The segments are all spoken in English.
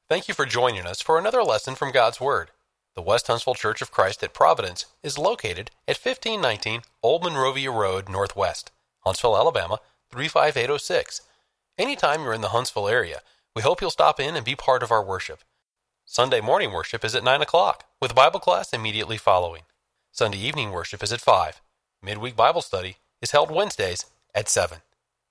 Thank you for joining us for another lesson from God's Word. The West Huntsville Church of Christ at Providence is located at 1519 Old Monrovia Road Northwest, Huntsville, Alabama, 35806. Anytime you're in the Huntsville area, we hope you'll stop in and be part of our worship. Sunday morning worship is at 9 o'clock, with Bible class immediately following. Sunday evening worship is at 5. Midweek Bible study is held Wednesdays at 7.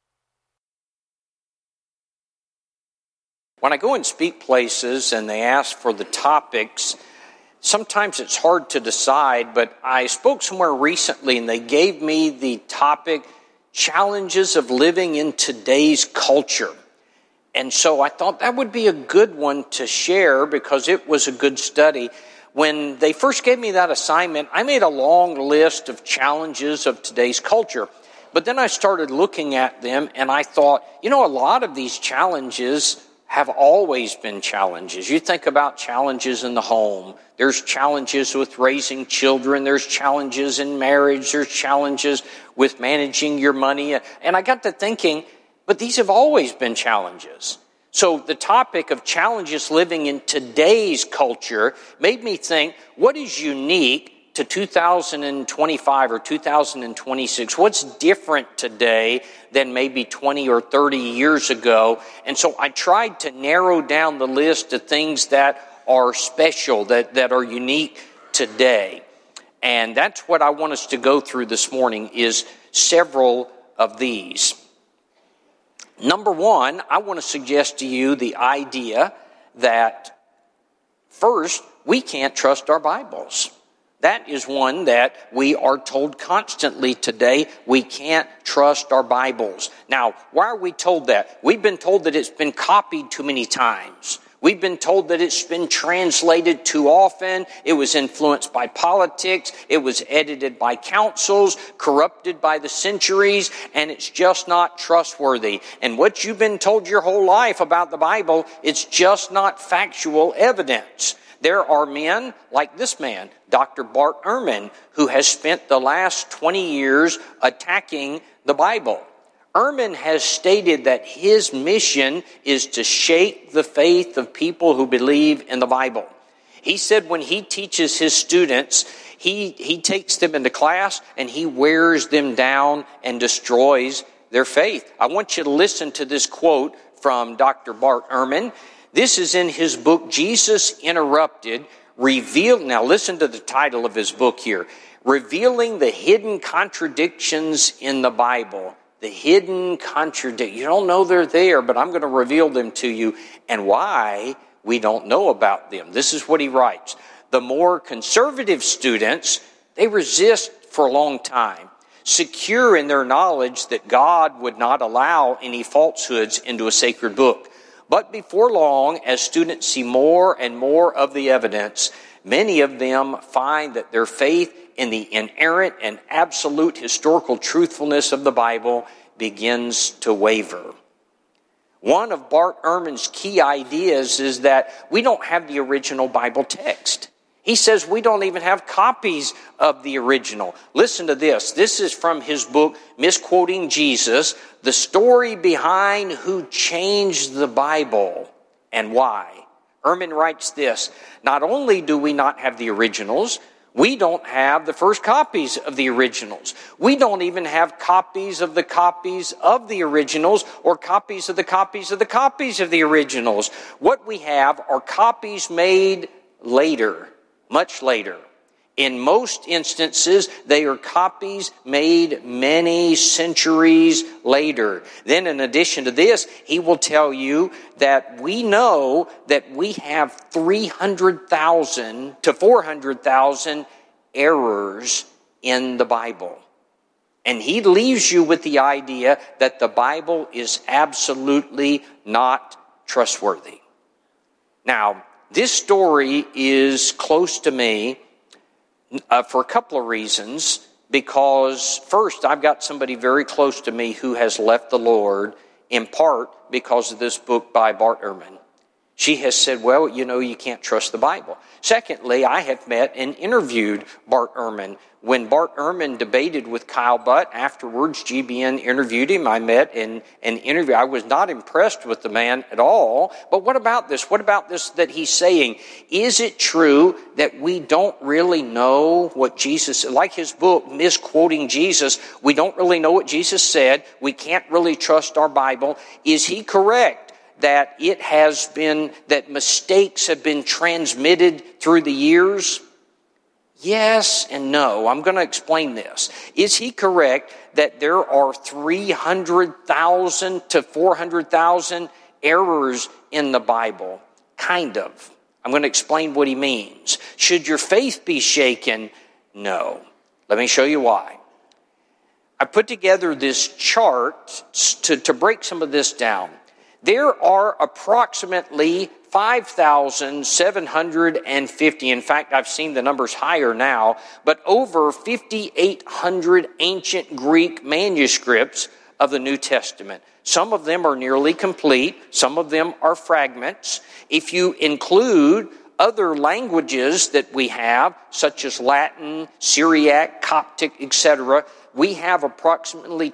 When I go and speak places and they ask for the topics, sometimes it's hard to decide, but I spoke somewhere recently and they gave me the topic, Challenges of Living in Today's Culture. And so I thought that would be a good one to share because it was a good study. When they first gave me that assignment, I made a long list of challenges of today's culture. But then I started looking at them and I thought, a lot of these challenges have always been challenges. You think about challenges in the home. There's challenges with raising children. There's challenges in marriage. There's challenges with managing your money. And I got to thinking, but these have always been challenges. So the topic of challenges living in today's culture made me think, what is unique to 2025 or 2026? What's different today than maybe 20 or 30 years ago? And so I tried to narrow down the list of things that are special, that are unique today. And that's what I want us to go through this morning, is several of these. Number one, I want to suggest to you the idea that, first, we can't trust our Bibles. That is one that we are told constantly today. We can't trust our Bibles. Now, why are we told that? We've been told that it's been copied too many times. We've been told that it's been translated too often. It was influenced by politics. It was edited by councils, corrupted by the centuries, and it's just not trustworthy. And what you've been told your whole life about the Bible, it's just not factual evidence. There are men like this man, Dr. Bart Ehrman, who has spent the last 20 years attacking the Bible. Ehrman has stated that his mission is to shake the faith of people who believe in the Bible. He said when he teaches his students, he takes them into class and he wears them down and destroys their faith. I want you to listen to this quote from Dr. Bart Ehrman. This is in his book, Jesus Interrupted, now listen to the title of his book here, Revealing the Hidden Contradictions in the Bible. The hidden contradictions. You don't know they're there, but I'm going to reveal them to you and why we don't know about them. This is what he writes. The more conservative students, they resist for a long time, secure in their knowledge that God would not allow any falsehoods into a sacred book. But before long, as students see more and more of the evidence, many of them find that their faith in the inerrant and absolute historical truthfulness of the Bible begins to waver. One of Bart Ehrman's key ideas is that we don't have the original Bible text. He says we don't even have copies of the original. Listen to this. This is from his book, Misquoting Jesus, The Story Behind Who Changed the Bible and Why. Ehrman writes this, not only do we not have the originals, we don't have the first copies of the originals. We don't even have copies of the originals or copies of the copies of the copies of the originals. What we have are copies made later, much later. In most instances, they are copies made many centuries later. Then in addition to this, he will tell you that we know that we have 300,000 to 400,000 errors in the Bible. And he leaves you with the idea that the Bible is absolutely not trustworthy. Now, this story is close to me for a couple of reasons, because first, I've got somebody very close to me who has left the Lord, in part because of this book by Bart Ehrman. She has said, well, you can't trust the Bible. Secondly, I have met and interviewed Bart Ehrman. When Bart Ehrman debated with Kyle Butt, afterwards GBN interviewed him. I met and interviewed. I was not impressed with the man at all. But what about this? What about this that he's saying? Is it true that we don't really know what Jesus, like his book, misquoting Jesus, we don't really know what Jesus said. We can't really trust our Bible. Is he correct that that mistakes have been transmitted through the years? Yes and no. I'm going to explain this. Is he correct that there are 300,000 to 400,000 errors in the Bible? Kind of. I'm going to explain what he means. Should your faith be shaken? No. Let me show you why. I put together this chart to break some of this down. There are approximately 5,750. In fact, I've seen the numbers higher now, but over 5,800 ancient Greek manuscripts of the New Testament. Some of them are nearly complete. Some of them are fragments. If you include other languages that we have, such as Latin, Syriac, Coptic, etc., we have approximately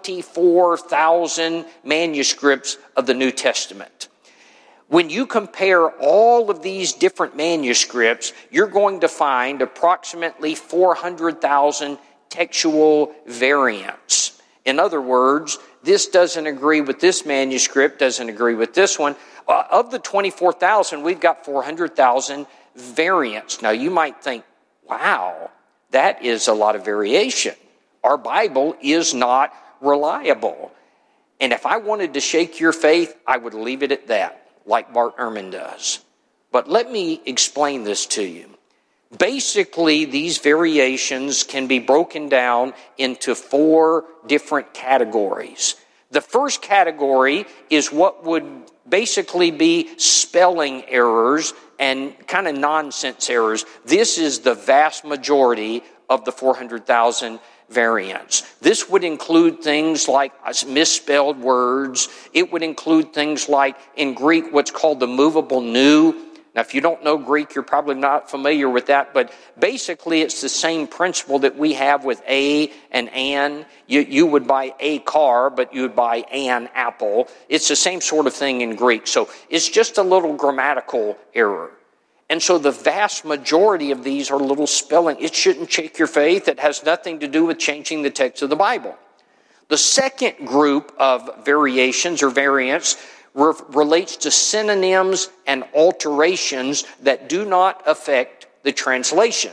24,000 manuscripts of the New Testament. When you compare all of these different manuscripts, you're going to find approximately 400,000 textual variants. In other words, this doesn't agree with this manuscript, doesn't agree with this one. Of the 24,000, we've got 400,000 variants. Now, you might think, wow, that is a lot of variation. Our Bible is not reliable. And if I wanted to shake your faith, I would leave it at that, like Bart Ehrman does. But let me explain this to you. Basically, these variations can be broken down into 4 different categories. The first category is what would basically be spelling errors and kind of nonsense errors. This is the vast majority of the 400,000 variants. This would include things like misspelled words. It would include things like, in Greek, what's called the movable nu. Now, if you don't know Greek, you're probably not familiar with that, but basically it's the same principle that we have with a and an. You would buy a car, but you would buy an apple. It's the same sort of thing in Greek. So it's just a little grammatical error. And so the vast majority of these are little spelling. It shouldn't shake your faith. It has nothing to do with changing the text of the Bible. The second group of variations or variants relates to synonyms and alterations that do not affect the translation.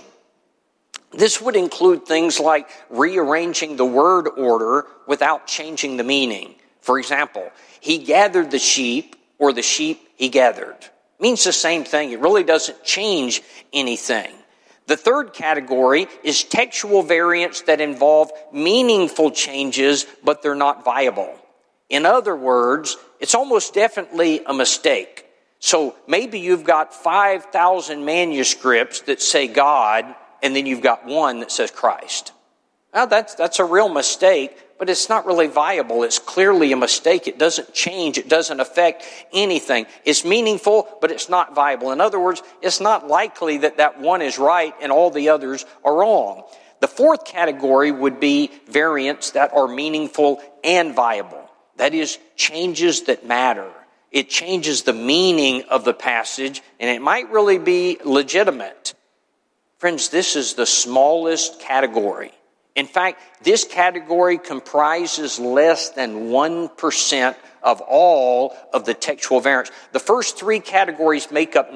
This would include things like rearranging the word order without changing the meaning. For example, he gathered the sheep, or the sheep he gathered. Means the same thing. It really doesn't change anything. The third category is textual variants that involve meaningful changes, but they're not viable. In other words, it's almost definitely a mistake. So maybe you've got 5,000 manuscripts that say God, and then you've got one that says Christ. Now that's a real mistake, but it's not really viable. It's clearly a mistake. It doesn't change. It doesn't affect anything. It's meaningful, but it's not viable. In other words, it's not likely that one is right and all the others are wrong. The fourth category would be variants that are meaningful and viable. That is, changes that matter. It changes the meaning of the passage, and it might really be legitimate. Friends, this is the smallest category. In fact, this category comprises less than 1% of all of the textual variants. The first 3 categories make up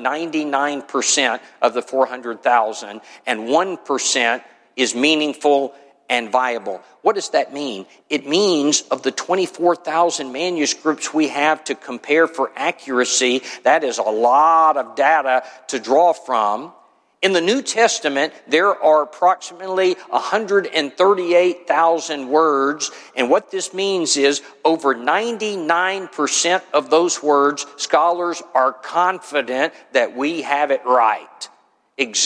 99% of the 400,000, and 1% is meaningful and viable. What does that mean? It means of the 24,000 manuscripts we have to compare for accuracy, that is a lot of data to draw from. In the New Testament, there are approximately 138,000 words, and what this means is over 99% of those words, scholars are confident that we have it right,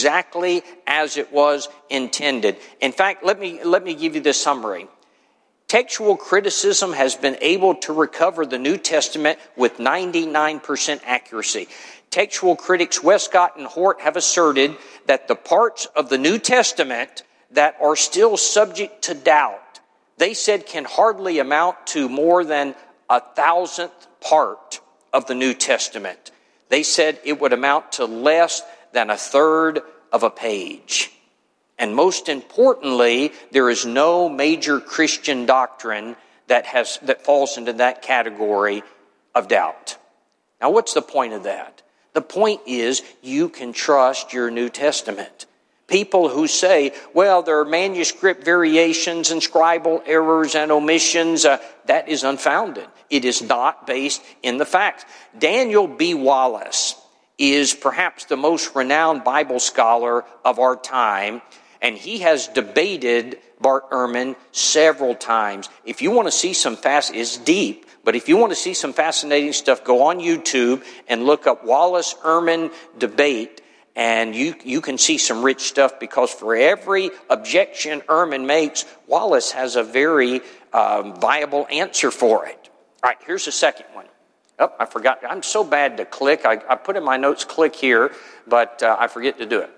exactly as it was intended. In fact, let me give you this summary. Textual criticism has been able to recover the New Testament with 99% accuracy. Textual critics Westcott and Hort have asserted that the parts of the New Testament that are still subject to doubt, they said, can hardly amount to more than 1,000th part of the New Testament. They said it would amount to less than a third of a page. And most importantly, there is no major Christian doctrine that falls into that category of doubt. Now, what's the point of that? The point is you can trust your New Testament. People who say, well, there are manuscript variations and scribal errors and omissions, that is unfounded. It is not based in the facts. Daniel B. Wallace is perhaps the most renowned Bible scholar of our time, and he has debated Bart Ehrman several times. If you want to see it's deep, but if you want to see some fascinating stuff, go on YouTube and look up Wallace Ehrman debate, and you can see some rich stuff, because for every objection Ehrman makes, Wallace has a very viable answer for it. All right, here's the second one. Oh, I forgot. I'm so bad to click. I put in my notes, click here, but I forget to do it.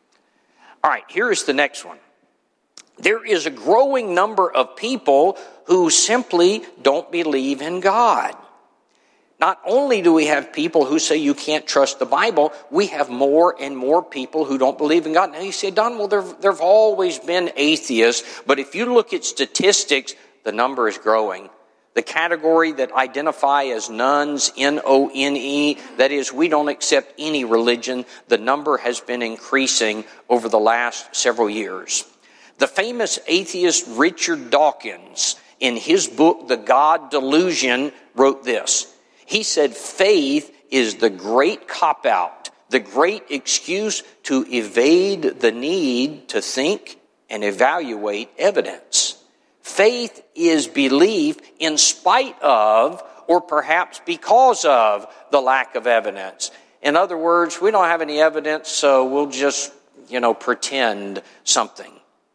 All right, here is the next one. There is a growing number of people who simply don't believe in God. Not only do we have people who say you can't trust the Bible, we have more and more people who don't believe in God. Now you say, Don, well, there have always been atheists, but if you look at statistics, the number is growing. The category that identify as nones, N-O-N-E, that is, we don't accept any religion, the number has been increasing over the last several years. The famous atheist Richard Dawkins, in his book, The God Delusion, wrote this. He said, faith is the great cop-out, the great excuse to evade the need to think and evaluate evidence. Faith is belief in spite of, or perhaps because of, the lack of evidence. In other words, we don't have any evidence, so we'll just, pretend something.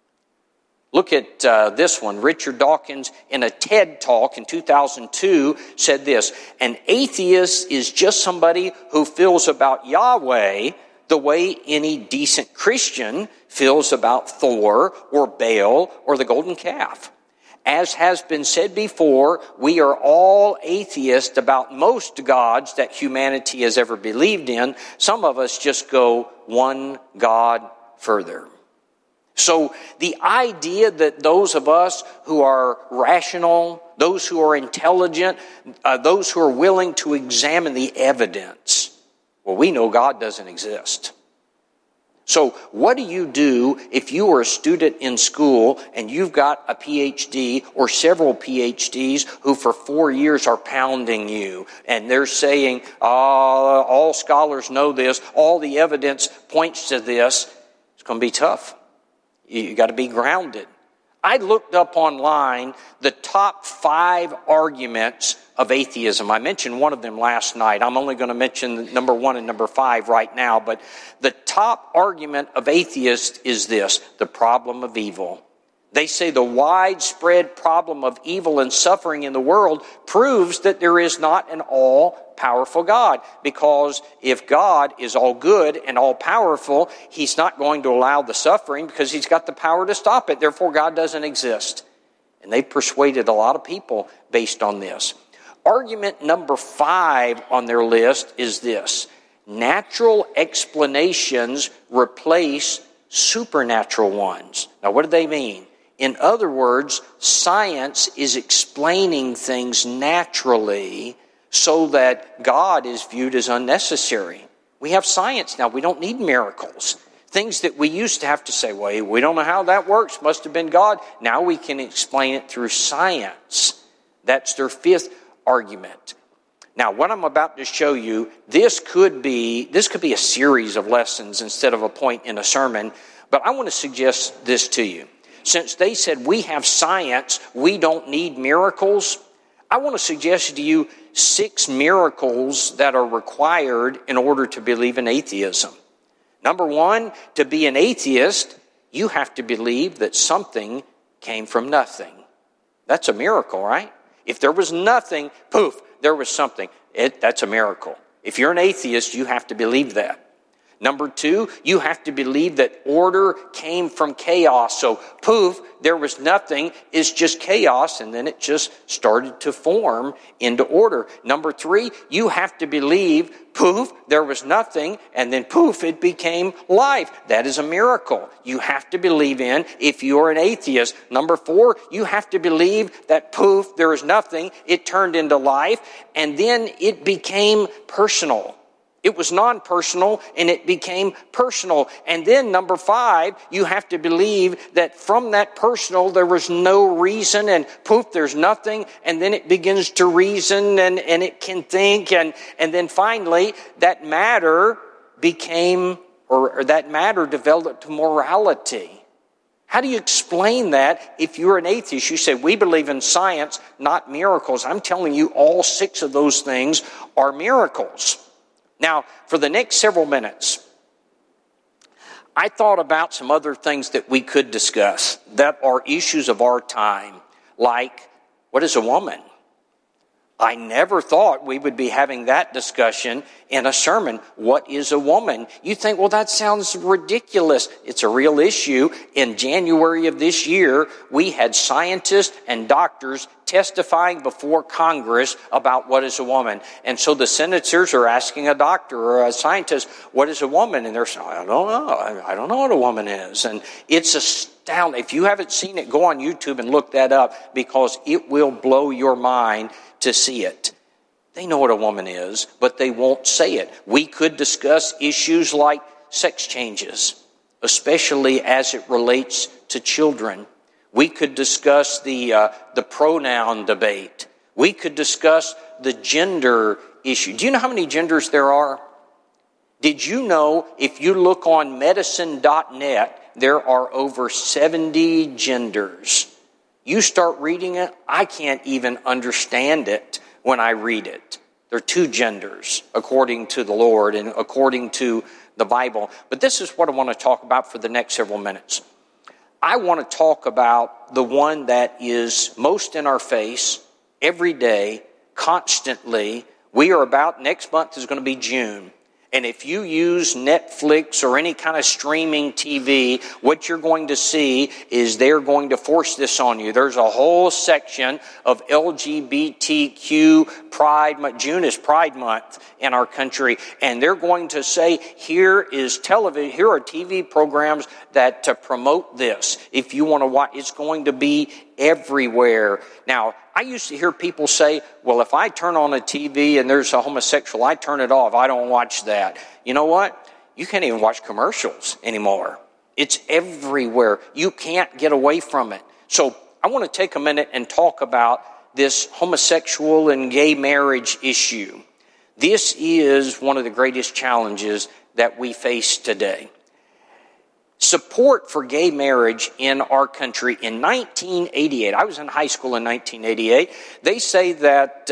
Look at this one. Richard Dawkins, in a TED Talk in 2002, said this: an atheist is just somebody who feels about Yahweh the way any decent Christian feels about Thor or Baal or the golden calf. As has been said before, we are all atheists about most gods that humanity has ever believed in. Some of us just go one God further. So the idea that those of us who are rational, those who are intelligent, those who are willing to examine the evidence, well, we know God doesn't exist. So what do you do if you are a student in school and you've got a PhD or several PhDs who for 4 years are pounding you and they're saying, all scholars know this, all the evidence points to this? It's going to be tough. You got to be grounded. I looked up online the top 5 arguments of atheism. I mentioned one of them last night. I'm only going to mention number 1 and number 5 right now. But the top argument of atheists is this: the problem of evil. They say the widespread problem of evil and suffering in the world proves that there is not an all-powerful God. Because if God is all good and all-powerful, He's not going to allow the suffering because He's got the power to stop it. Therefore, God doesn't exist. And they persuaded a lot of people based on this. Argument number 5 on their list is this: natural explanations replace supernatural ones. Now, what do they mean? In other words, science is explaining things naturally so that God is viewed as unnecessary. We have science now. We don't need miracles. Things that we used to have to say, well, we don't know how that works, must have been God. Now we can explain it through science. That's their 5th argument. Now, what I'm about to show you, this could be a series of lessons instead of a point in a sermon, but I want to suggest this to you. Since they said we have science, we don't need miracles, I want to suggest to you 6 miracles that are required in order to believe in atheism. Number 1, to be an atheist, you have to believe that something came from nothing. That's a miracle, right? If there was nothing, poof, there was something. That's a miracle. If you're an atheist, you have to believe that. Number two, you have to believe that order came from chaos. So poof, there was nothing, it's just chaos, and then it just started to form into order. Number three, you have to believe, poof, there was nothing, and then poof, it became life. That is a miracle. You have to believe in if you're an atheist. Number four, you have to believe that poof, there was nothing, it turned into life, and then it became personal. It was non-personal and it became personal. And then number five, you have to believe that from that personal there was no reason and poof, there's nothing. And then it begins to reason and it can think. And then finally that matter became, or that matter developed to morality. How do you explain that if you're an atheist? You say, we believe in science, not miracles. I'm telling you all six of those things are miracles. Now, for the next several minutes, I thought about some other things that we could discuss that are issues of our time, like, what is a woman? I never thought we would be having that discussion in a sermon. What is a woman? You think, well, that sounds ridiculous. It's a real issue. In January of this year, we had scientists and doctors testifying before Congress about what is a woman. And so the senators are asking a doctor or a scientist, what is a woman? And they're saying, I don't know. I don't know what a woman is. And it's astounding. If you haven't seen it, go on YouTube and look that up because it will blow your mind to see it. They know what a woman is, but they won't say it. We could discuss issues like sex changes, especially as it relates to children. We could discuss the pronoun debate. We could discuss the gender issue. Do you know how many genders there are? Did you know if you look on medicine.net, there are over 70 genders? You start reading it, I can't even understand it when I read it. There are two genders, according to the Lord and according to the Bible. But this is what I want to talk about for the next several minutes. I want to talk about the one that is most in our face every day, constantly. Next month is going to be June. And if you use Netflix or any kind of streaming TV, what you're going to see is they're going to force this on you. There's a whole section of LGBTQ Pride Month. June is Pride Month in our country. And they're going to say, here is television, here are TV programs that promote this. If you want to watch, it's going to be everywhere. Now, I used to hear people say, well, if I turn on a TV and there's a homosexual, I turn it off. I don't watch that. You know what? You can't even watch commercials anymore. It's everywhere. You can't get away from it. So I want to take a minute and talk about this homosexual and gay marriage issue. This is one of the greatest challenges that we face today. Support for gay marriage in our country in 1988, I was in high school in 1988, they say that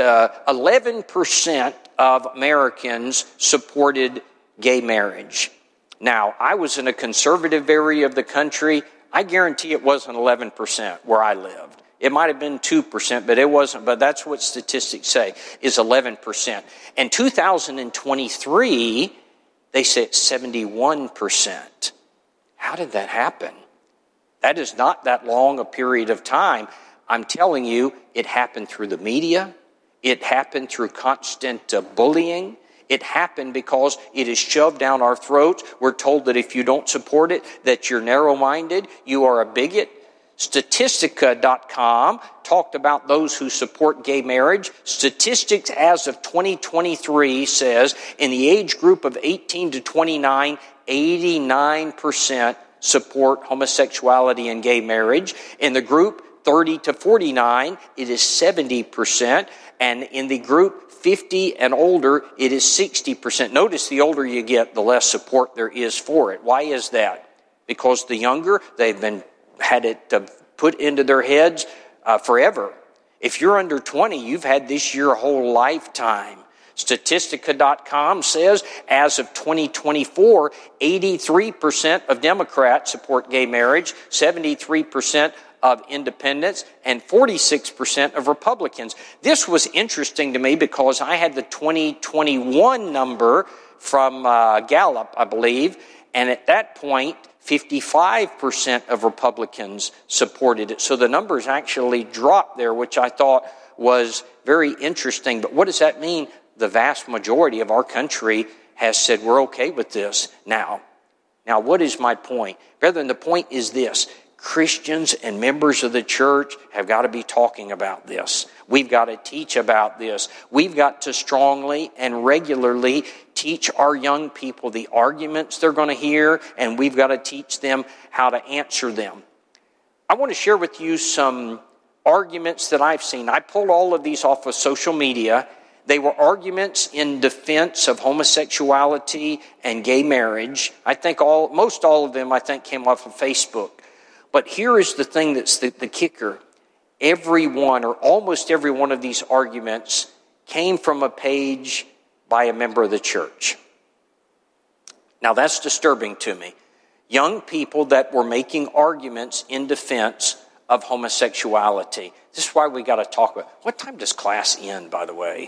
11% of Americans supported gay marriage. Now, I was in a conservative area of the country. I guarantee it wasn't 11% where I lived. It might have been 2%, but it wasn't. But that's what statistics say, is 11%. In 2023, they say it's 71%. How did that happen? That is not that long a period of time. I'm telling you, it happened through the media. It happened through constant bullying. It happened because it is shoved down our throats. We're told that if you don't support it, that you're narrow-minded, you are a bigot. Statistica.com talked about those who support gay marriage. Statistics as of 2023 says in the age group of 18 to 29, 89% support homosexuality and gay marriage. In the group 30 to 49, it is 70%. And in the group 50 and older, it is 60%. Notice the older you get, the less support there is for it. Why is that? Because the younger, they've had it put into their heads forever. If you're under 20, you've had this your whole lifetime. Statistica.com says as of 2024, 83% of Democrats support gay marriage, 73% of independents and 46% of Republicans. This was interesting to me because I had the 2021 number from Gallup, I believe, and at that point, 55% of Republicans supported it. So the numbers actually dropped there, which I thought was very interesting. But what does that mean? The vast majority of our country has said we're okay with this now. Now, what is my point? Brethren, the point is this. Christians and members of the church have got to be talking about this. We've got to teach about this. We've got to strongly and regularly teach our young people the arguments they're going to hear, and we've got to teach them how to answer them. I want to share with you some arguments that I've seen. I pulled all of these off of social media. They were arguments in defense of homosexuality and gay marriage. I think most all of them, came off of Facebook. But here is the thing that's the kicker. Every one or almost every one of these arguments came from a page by a member of the church. Now that's disturbing to me. Young people that were making arguments in defense of homosexuality. This is why we got to talk about. What time does class end, by the way?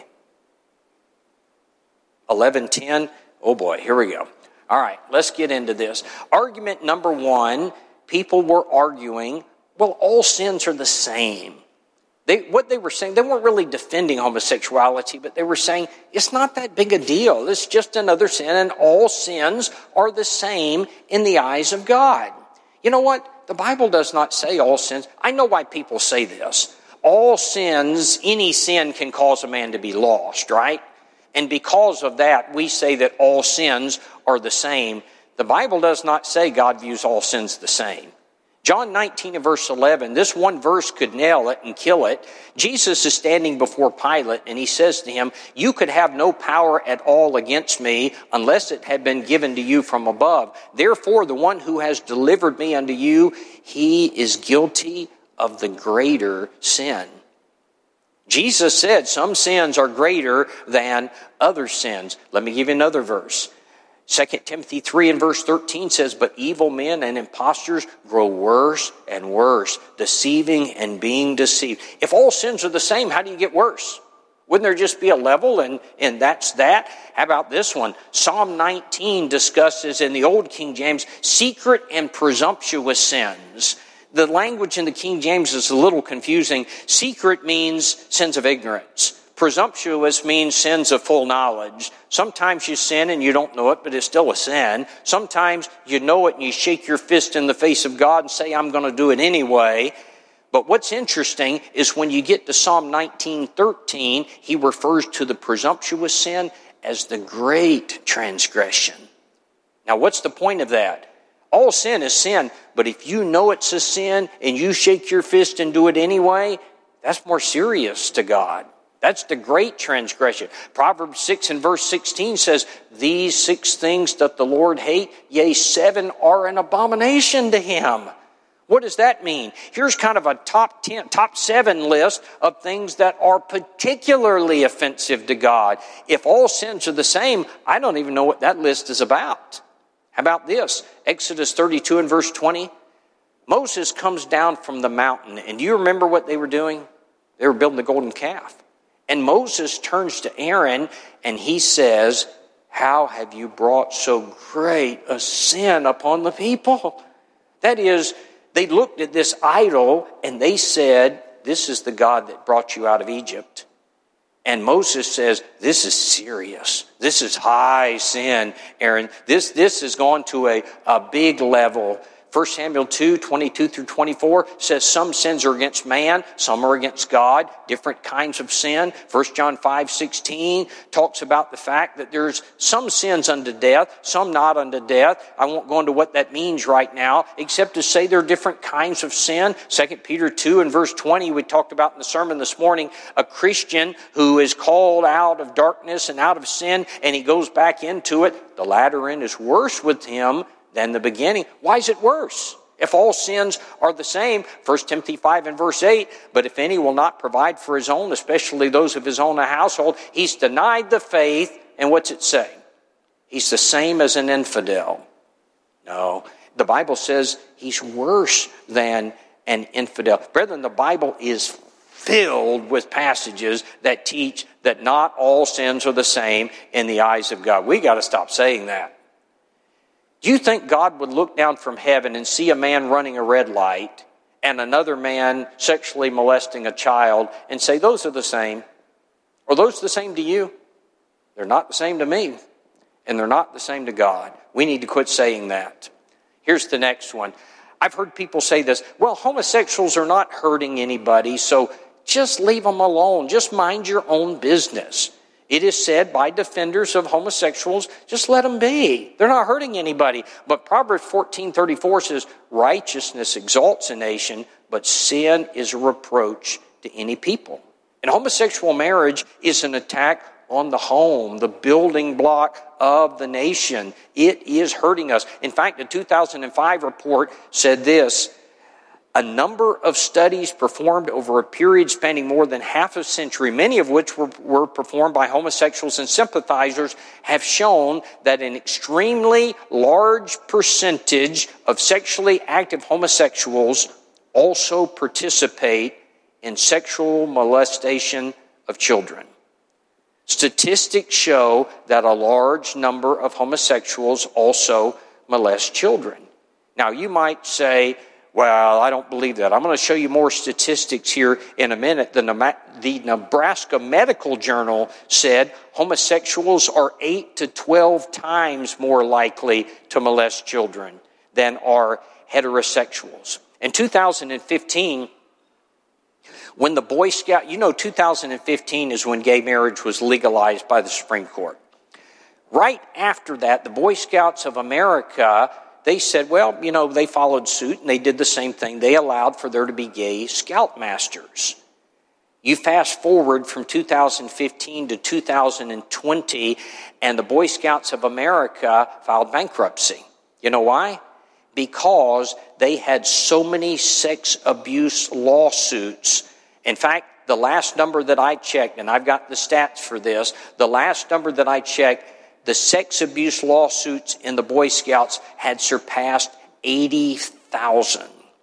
11:10? Oh boy, here we go. All right, let's get into this. Argument number one, people were arguing, well, all sins are the same. What they were saying, they weren't really defending homosexuality, but they were saying it's not that big a deal. It's just another sin, and all sins are the same in the eyes of God. You know what? The Bible does not say all sins. I know why people say this. All sins, any sin can cause a man to be lost, right? And because of that, we say that all sins are the same. The Bible does not say God views all sins the same. John 19 and verse 11, this one verse could nail it and kill it. Jesus is standing before Pilate and he says to him, you could have no power at all against me unless it had been given to you from above. Therefore, the one who has delivered me unto you, he is guilty of the greater sin. Jesus said some sins are greater than other sins. Let me give you another verse. 2 Timothy 3 and verse 13 says, but evil men and impostors grow worse and worse, deceiving and being deceived. If all sins are the same, how do you get worse? Wouldn't there just be a level and that's that? How about this one? Psalm 19 discusses in the Old King James secret and presumptuous sins. The language in the King James is a little confusing. Secret means sins of ignorance. Presumptuous means sins of full knowledge. Sometimes you sin and you don't know it, but it's still a sin. Sometimes you know it and you shake your fist in the face of God and say, I'm going to do it anyway. But what's interesting is when you get to Psalm 19:13, he refers to the presumptuous sin as the great transgression. Now, what's the point of that? All sin is sin, but if you know it's a sin and you shake your fist and do it anyway, that's more serious to God. That's the great transgression. Proverbs 6 and verse 16 says, these 6 things doth the Lord hate, yea, 7 are an abomination to him. What does that mean? Here's kind of a top 7 list of things that are particularly offensive to God. If all sins are the same, I don't even know what that list is about. How about this? Exodus 32 and verse 20. Moses comes down from the mountain, and do you remember what they were doing? They were building the golden calf. And Moses turns to Aaron and he says, how have you brought so great a sin upon the people? That is, they looked at this idol and they said, this is the God that brought you out of Egypt. And Moses says, this is serious. This is high sin, Aaron. This has gone to a big level. 1 Samuel 2, 22 through 24 says some sins are against man, some are against God, different kinds of sin. 1 John 5, 16 talks about the fact that there's some sins unto death, some not unto death. I won't go into what that means right now, except to say there are different kinds of sin. 2 Peter 2 and verse 20, we talked about in the sermon this morning, a Christian who is called out of darkness and out of sin, and he goes back into it. The latter end is worse with him than the beginning. Why is it worse? If all sins are the same, 1 Timothy 5 and verse 8, but if any will not provide for his own, especially those of his own household, he's denied the faith, and what's it say? He's the same as an infidel. No, the Bible says he's worse than and infidel. Brethren, the Bible is filled with passages that teach that not all sins are the same in the eyes of God. We got to stop saying that. Do you think God would look down from heaven and see a man running a red light and another man sexually molesting a child and say, those are the same? Are those the same to you? They're not the same to me, and they're not the same to God. We need to quit saying that. Here's the next one. I've heard people say this, well, homosexuals are not hurting anybody, so just leave them alone. Just mind your own business. It is said by defenders of homosexuals, just let them be. They're not hurting anybody. But Proverbs 14:34 says, righteousness exalts a nation, but sin is a reproach to any people. And homosexual marriage is an attack on the home, the building block of the nation. It is hurting us. In fact, a 2005 report said this, a number of studies performed over a period spanning more than half a century, many of which were performed by homosexuals and sympathizers, have shown that an extremely large percentage of sexually active homosexuals also participate in sexual molestation of children. Statistics show that a large number of homosexuals also molest children. Now, you might say, well, I don't believe that. I'm going to show you more statistics here in a minute. The Nebraska Medical Journal said homosexuals are 8 to 12 times more likely to molest children than are heterosexuals. In 2015, when the Boy Scout, 2015 is when gay marriage was legalized by the Supreme Court. Right after that, the Boy Scouts of America, they said, they followed suit and they did the same thing. They allowed for there to be gay scoutmasters. You fast forward from 2015 to 2020, and the Boy Scouts of America filed bankruptcy. You know why? Because they had so many sex abuse lawsuits. In fact, the last number that I checked, and I've got the stats for this, the last number that I checked, the sex abuse lawsuits in the Boy Scouts had surpassed 80,000.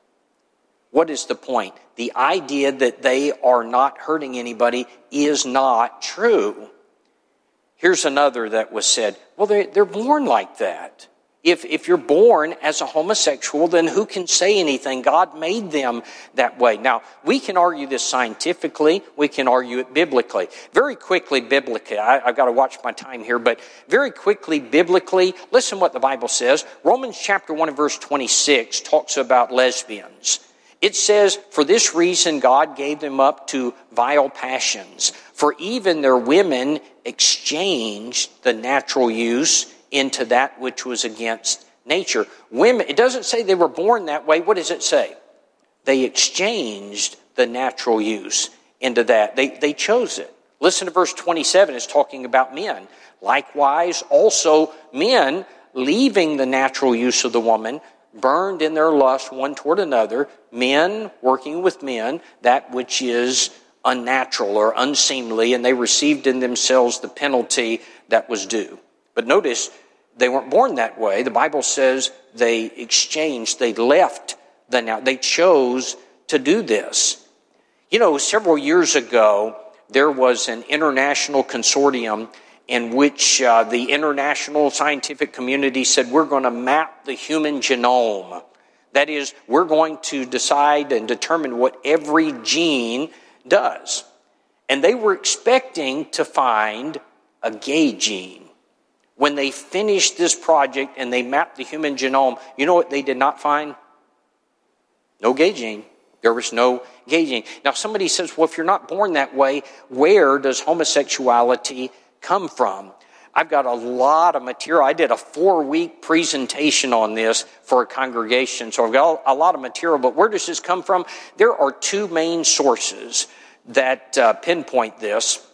What is the point? The idea that they are not hurting anybody is not true. Here's another that was said, well, they're born like that. If you're born as a homosexual, then who can say anything? God made them that way. Now, we can argue this scientifically. We can argue it biblically. Very quickly, biblically, I've got to watch my time here, but very quickly, biblically, listen what the Bible says. Romans chapter 1 and verse 26 talks about lesbians. It says, for this reason God gave them up to vile passions, for even their women exchanged the natural use into that which was against nature. Women, it doesn't say they were born that way. What does it say? They exchanged the natural use into that. They chose it. Listen to verse 27. It's talking about men. Likewise, also men, leaving the natural use of the woman, burned in their lust one toward another, men working with men, that which is unnatural or unseemly, and they received in themselves the penalty that was due. But notice, they weren't born that way. The Bible says they exchanged, they left they chose to do this. Several years ago, there was an international consortium in which the international scientific community said, we're going to map the human genome. That is, we're going to decide and determine what every gene does. And they were expecting to find a gay gene. When they finished this project and they mapped the human genome, you know what they did not find? No gay gene. There was no gay gene. Now somebody says, well, if you're not born that way, where does homosexuality come from? I've got a lot of material. I did a 4-week presentation on this for a congregation, so I've got a lot of material. But where does this come from? There are 2 main sources that pinpoint this.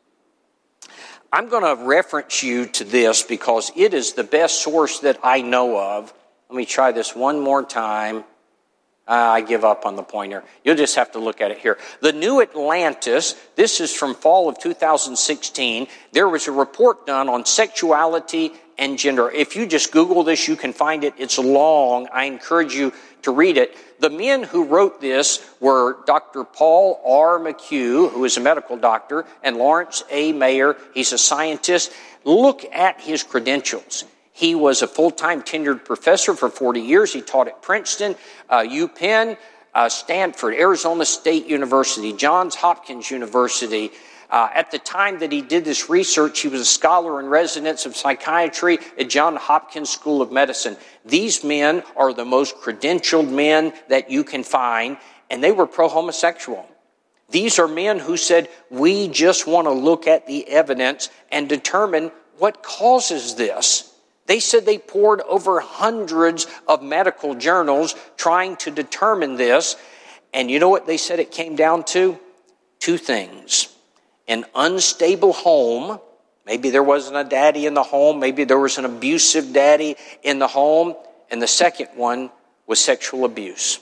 I'm going to reference you to this because it is the best source that I know of. Let me try this one more time. I give up on the pointer. You'll just have to look at it here. The New Atlantis, this is from fall of 2016. There was a report done on sexuality and gender. If you just Google this, you can find it. It's long. I encourage you to read it. The men who wrote this were Dr. Paul R. McHugh, who is a medical doctor, and Lawrence A. Mayer. He's a scientist. Look at his credentials. He was a full-time tenured professor for 40 years. He taught at Princeton, UPenn, Stanford, Arizona State University, Johns Hopkins University. At the time that he did this research, he was a scholar in residence of psychiatry at Johns Hopkins School of Medicine. These men are the most credentialed men that you can find, and they were pro-homosexual. These are men who said, we just want to look at the evidence and determine what causes this. They said they pored over hundreds of medical journals trying to determine this. And you know what they said it came down to? Two things. An unstable home. Maybe there wasn't a daddy in the home. Maybe there was an abusive daddy in the home. And the second one was sexual abuse.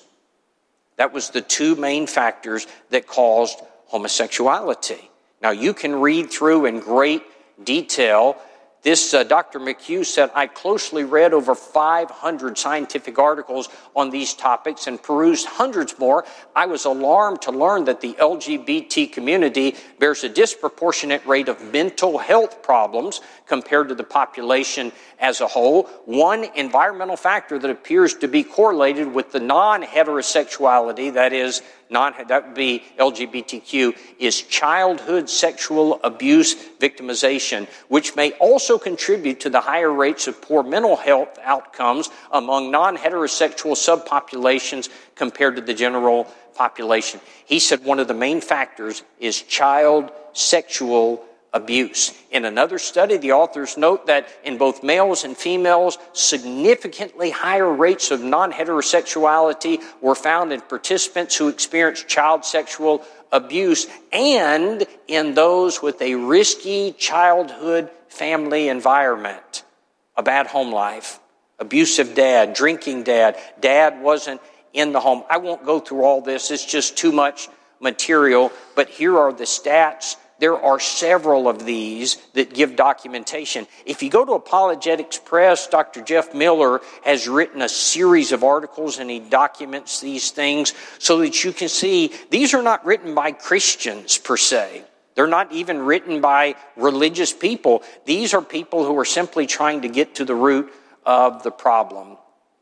That was the two main factors that caused homosexuality. Now, you can read through in great detail. This Dr. McHugh said, I closely read over 500 scientific articles on these topics and perused hundreds more. I was alarmed to learn that the LGBT community bears a disproportionate rate of mental health problems compared to the population as a whole. One environmental factor that appears to be correlated with the non-heterosexuality, that would be LGBTQ, is childhood sexual abuse victimization, which may also contribute to the higher rates of poor mental health outcomes among non-heterosexual subpopulations compared to the general population. He said one of the main factors is child sexual abuse. In another study, the authors note that in both males and females, significantly higher rates of non-heterosexuality were found in participants who experienced child sexual abuse and in those with a risky childhood family environment, a bad home life, abusive dad, drinking dad, dad wasn't in the home. I won't go through all this. It's just too much material, but here are the stats. There are several of these that give documentation. If you go to Apologetics Press, Dr. Jeff Miller has written a series of articles and he documents these things so that you can see these are not written by Christians per se. They're not even written by religious people. These are people who are simply trying to get to the root of the problem.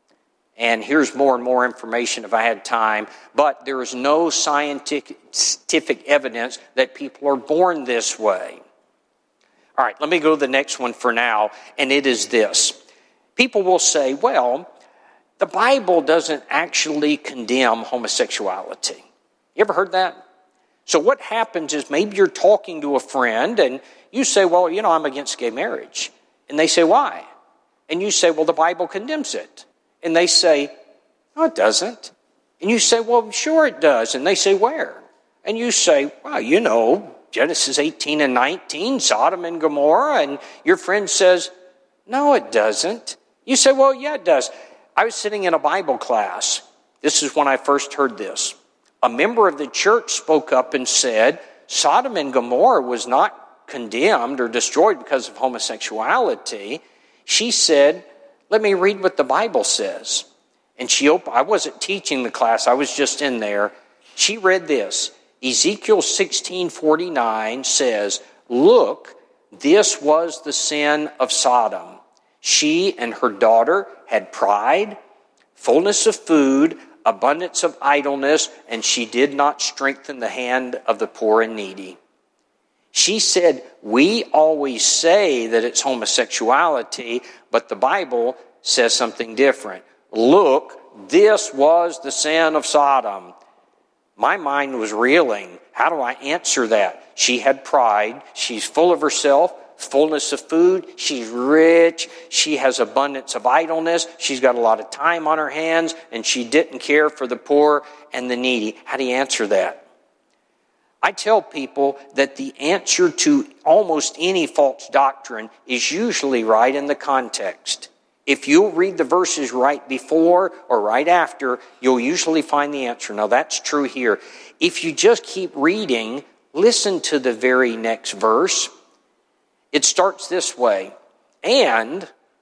And here's more and more information if I had time. But there is no scientific evidence that people are born this way. All right, let me go to the next one for now, and it is this. People will say, well, the Bible doesn't actually condemn homosexuality. You ever heard that? So what happens is maybe you're talking to a friend, and you say, well, I'm against gay marriage. And they say, why? And you say, well, the Bible condemns it. And they say, no, it doesn't. And you say, well, sure it does. And they say, where? And you say, well, Genesis 18 and 19, Sodom and Gomorrah. And your friend says, no, it doesn't. You say, well, yeah, it does. I was sitting in a Bible class. This is when I first heard this. A member of the church spoke up and said, Sodom and Gomorrah was not condemned or destroyed because of homosexuality. She said, let me read what the Bible says. And I wasn't teaching the class, I was just in there. She read this. Ezekiel 16:49 says, look, this was the sin of Sodom. She and her daughter had pride, fullness of food, abundance of idleness, and she did not strengthen the hand of the poor and needy. She said, we always say that it's homosexuality, but the Bible says something different. Look, this was the sin of Sodom. My mind was reeling. How do I answer that? She had pride. She's full of herself, fullness of food. She's rich. She has abundance of idleness. She's got a lot of time on her hands, and she didn't care for the poor and the needy. How do you answer that? I tell people that the answer to almost any false doctrine is usually right in the context. If you'll read the verses right before or right after, you'll usually find the answer. Now, that's true here. If you just keep reading, listen to the very next verse. It starts this way. And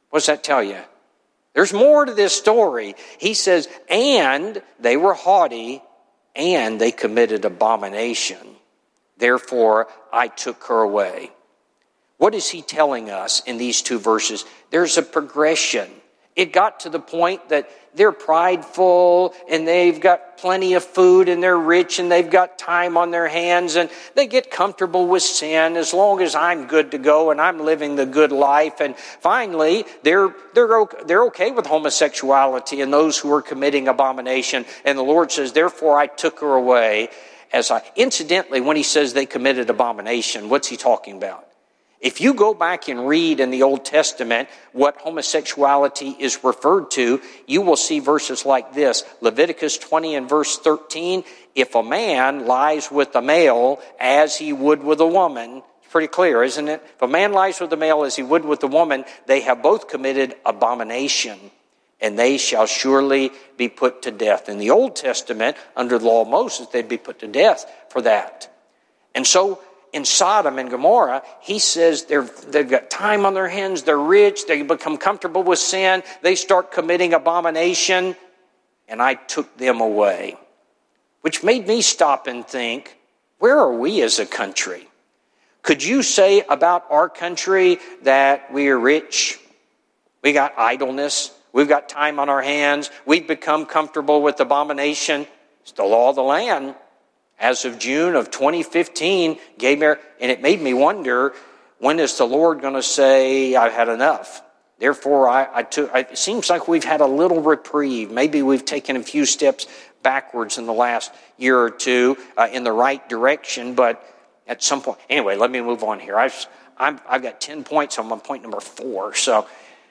What does that tell you? There's more to this story. He says, and they were haughty, and they committed abomination. Therefore, I took her away. What is he telling us in these two verses? There's a progression. It got to the point that they're prideful and they've got plenty of food and they're rich and they've got time on their hands and they get comfortable with sin as long as I'm good to go and I'm living the good life. And finally, they're okay with homosexuality and those who are committing abomination. And the Lord says, therefore I took her away. Incidentally, when he says they committed abomination, what's he talking about? If you go back and read in the Old Testament what homosexuality is referred to, you will see verses like this. Leviticus 20 and verse 13, if a man lies with a male as he would with a woman, it's pretty clear, isn't it? If a man lies with a male as he would with a woman, they have both committed abomination, and they shall surely be put to death. In the Old Testament, under the law of Moses, they'd be put to death for that. And so, in Sodom and Gomorrah, he says they've got time on their hands, they're rich, they become comfortable with sin, they start committing abomination, and I took them away. Which made me stop and think, where are we as a country? Could you say about our country that we are rich, we got idleness, we've got time on our hands, we've become comfortable with abomination? It's the law of the land. As of June of 2015, gay marriage, and it made me wonder, when is the Lord going to say, I've had enough? Therefore, it seems like we've had a little reprieve. Maybe we've taken a few steps backwards in the last year or two in the right direction, but at some point, anyway, let me move on here. I've got 10 points. I'm on point number 4. So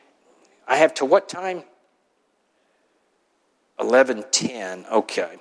I have to what time? 11:10. Okay.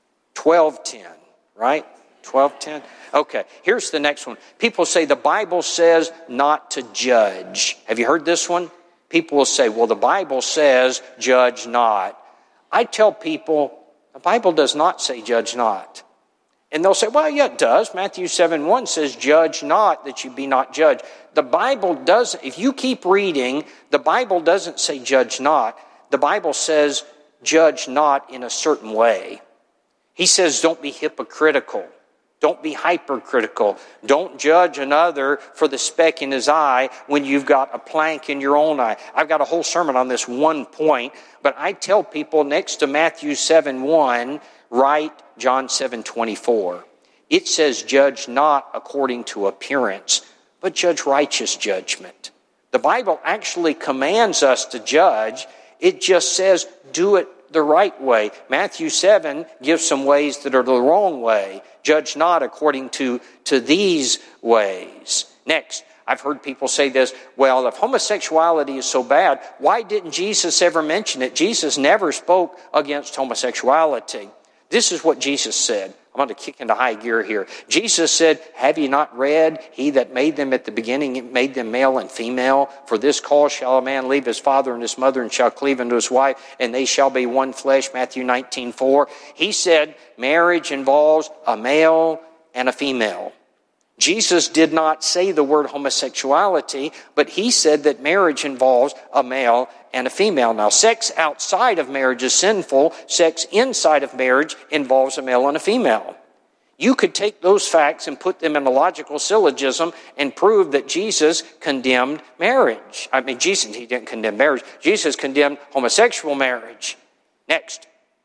12:10. Right? 12:10? Okay, here's the next one. People say the Bible says not to judge. Have you heard this one? People will say, well, the Bible says judge not. I tell people, the Bible does not say judge not. And they'll say, well, yeah, it does. Matthew 7:1 says judge not that you be not judged. The Bible doesn't, if you keep reading, the Bible doesn't say judge not. The Bible says judge not in a certain way. He says, don't be hypocritical. Don't be hypercritical. Don't judge another for the speck in his eye when you've got a plank in your own eye. I've got a whole sermon on this one point, but I tell people next to Matthew 7:1, write John 7:24. It says, judge not according to appearance, but judge righteous judgment. The Bible actually commands us to judge. It just says, do it the right way. Matthew 7 gives some ways that are the wrong way. Judge not according to these ways. Next, I've heard people say this, well, if homosexuality is so bad, why didn't Jesus ever mention it? Jesus never spoke against homosexuality. This is what Jesus said. I'm going to kick into high gear here. Jesus said, have you not read, he that made them at the beginning made them male and female? For this cause shall a man leave his father and his mother and shall cleave unto his wife, and they shall be one flesh, Matthew 19:4. He said marriage involves a male and a female. Jesus did not say the word homosexuality, but he said that marriage involves a male and a female. Now, sex outside of marriage is sinful. Sex inside of marriage involves a male and a female. You could take those facts and put them in a logical syllogism and prove that Jesus condemned marriage. He didn't condemn marriage. Jesus condemned homosexual marriage. Next,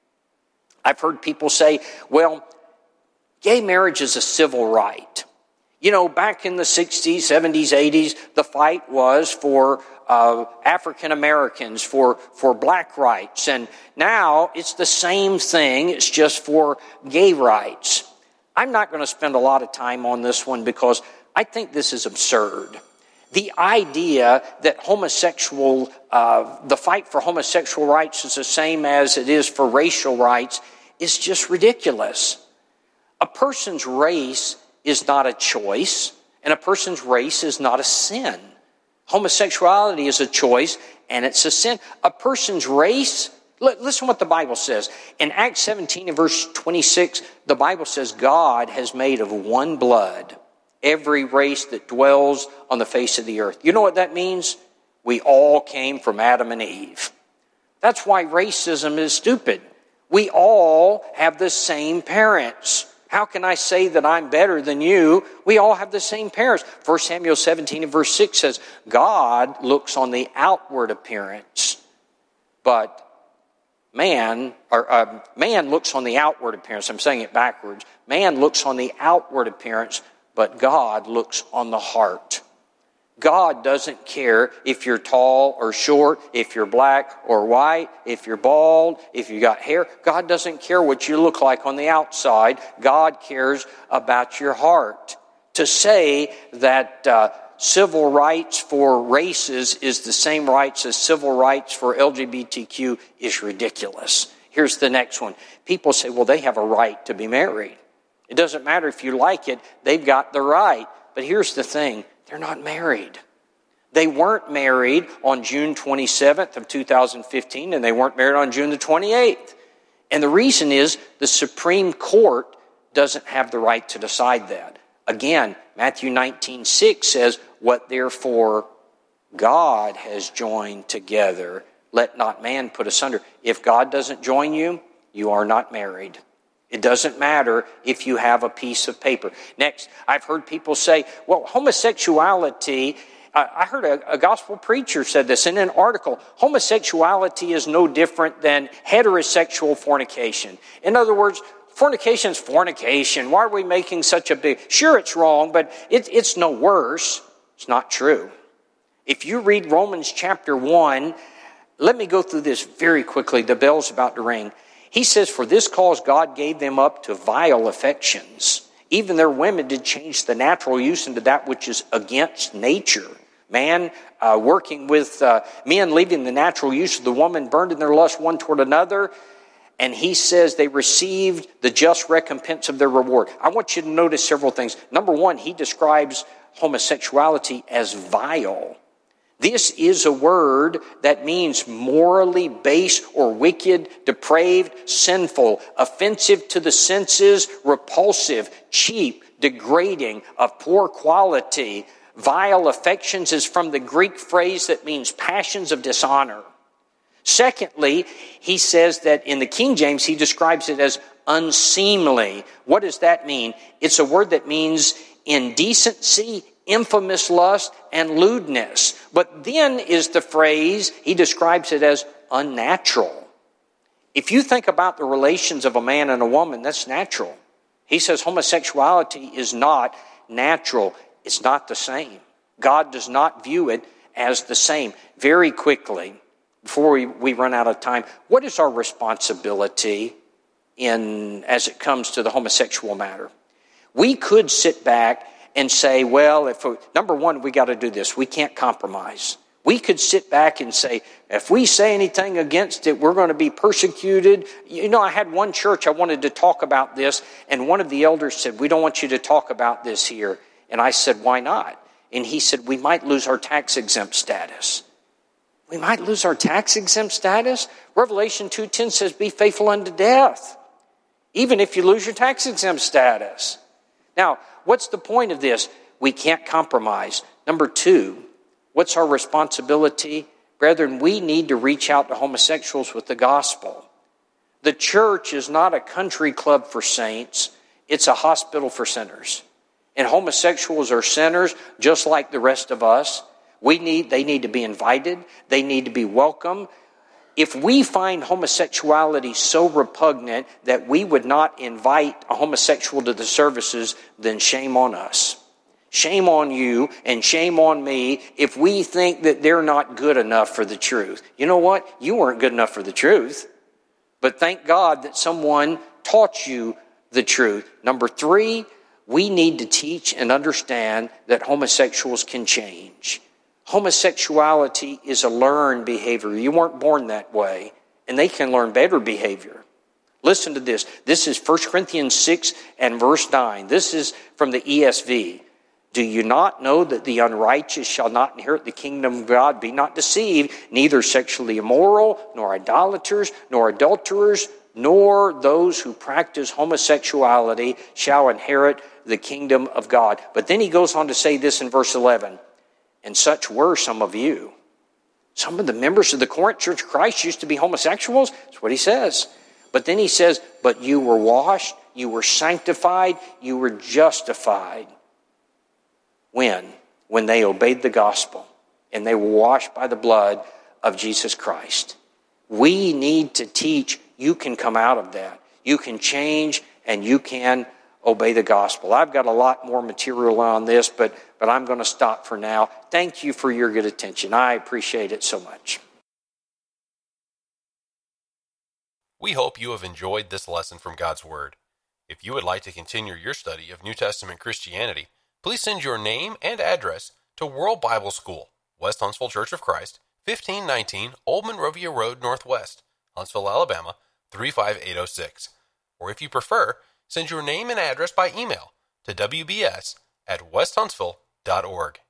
I've heard people say, well, gay marriage is a civil right. You know, back in the 60s, 70s, 80s, the fight was for African Americans, for black rights. And now it's the same thing. It's just for gay rights. I'm not going to spend a lot of time on this one because I think this is absurd. The idea that the fight for homosexual rights is the same as it is for racial rights is just ridiculous. A person's race is not a choice, and a person's race is not a sin. Homosexuality is a choice, and it's a sin. A person's race, listen what the Bible says. In Acts 17 and verse 26, the Bible says, God has made of one blood every race that dwells on the face of the earth. You know what that means? We all came from Adam and Eve. That's why racism is stupid. We all have the same parents. How can I say that I'm better than you? We all have the same parents. 1 Samuel 17 and verse 6 says, God looks on the outward appearance, but man looks on the outward appearance. I'm saying it backwards. Man looks on the outward appearance, but God looks on the heart. God doesn't care if you're tall or short, if you're black or white, if you're bald, if you got hair. God doesn't care what you look like on the outside. God cares about your heart. To say that civil rights for races is the same rights as civil rights for LGBTQ is ridiculous. Here's the next one. People say, well, they have a right to be married. It doesn't matter if you like it. They've got the right. But here's the thing. They're not married. They weren't married on June 27th of 2015, and they weren't married on June the 28th. And the reason is the Supreme Court doesn't have the right to decide that. Again, Matthew 19:6 says, what therefore God has joined together, let not man put asunder. If God doesn't join you, you are not married. It doesn't matter if you have a piece of paper. Next, I've heard people say, well, homosexuality, I heard a gospel preacher said this in an article, homosexuality is no different than heterosexual fornication. In other words, fornication is fornication. Why are we making such a big... Sure, it's wrong, but it's no worse. It's not true. If you read Romans chapter 1, let me go through this very quickly. The bell's about to ring. He says, for this cause God gave them up to vile affections. Even their women did change the natural use into that which is against nature. Man working with men leaving the natural use of the woman, burned in their lust one toward another. And he says they received the just recompense of their reward. I want you to notice several things. Number one, he describes homosexuality as vile. This is a word that means morally base or wicked, depraved, sinful, offensive to the senses, repulsive, cheap, degrading, of poor quality. Vile affections is from the Greek phrase that means passions of dishonor. Secondly, he says that in the King James, he describes it as unseemly. What does that mean? It's a word that means indecency, infamous lust, and lewdness. But then is the phrase, he describes it as unnatural. If you think about the relations of a man and a woman, that's natural. He says homosexuality is not natural. It's not the same. God does not view it as the same. Very quickly, before we run out of time, what is our responsibility as it comes to the homosexual matter? We could sit back and say, well, number one, we got to do this. We can't compromise. We could sit back and say, if we say anything against it, we're going to be persecuted. You know, I had one church I wanted to talk about this, and one of the elders said, we don't want you to talk about this here. And I said, why not? And he said, we might lose our tax-exempt status. We might lose our tax-exempt status? Revelation 2:10 says, be faithful unto death, even if you lose your tax-exempt status. Now, what's the point of this? We can't compromise. Number two, what's our responsibility? Brethren, we need to reach out to homosexuals with the gospel. The church is not a country club for saints. It's a hospital for sinners. And homosexuals are sinners just like the rest of us. They need to be invited. They need to be welcome. If we find homosexuality so repugnant that we would not invite a homosexual to the services, then shame on us. Shame on you and shame on me if we think that they're not good enough for the truth. You know what? You weren't good enough for the truth. But thank God that someone taught you the truth. Number three, we need to teach and understand that homosexuals can change. Homosexuality is a learned behavior. You weren't born that way, and they can learn better behavior. Listen to this. This is 1 Corinthians 6 and verse 9. This is from the ESV. Do you not know that the unrighteous shall not inherit the kingdom of God? Be not deceived, neither sexually immoral, nor idolaters, nor adulterers, nor those who practice homosexuality shall inherit the kingdom of God. But then he goes on to say this in verse 11. And such were some of you. Some of the members of the Corinth Church of Christ used to be homosexuals. That's what he says. But then he says, but you were washed, you were sanctified, you were justified. When? When they obeyed the gospel and they were washed by the blood of Jesus Christ. We need to teach you can come out of that. You can change and you can obey the gospel. I've got a lot more material on this, but I'm going to stop for now. Thank you for your good attention. I appreciate it so much. We hope you have enjoyed this lesson from God's Word. If you would like to continue your study of New Testament Christianity, please send your name and address to World Bible School, West Huntsville Church of Christ, 1519 Old Monrovia Road Northwest, Huntsville, Alabama, 35806. Or if you prefer, send your name and address by email to wbs@westhuntsville.org.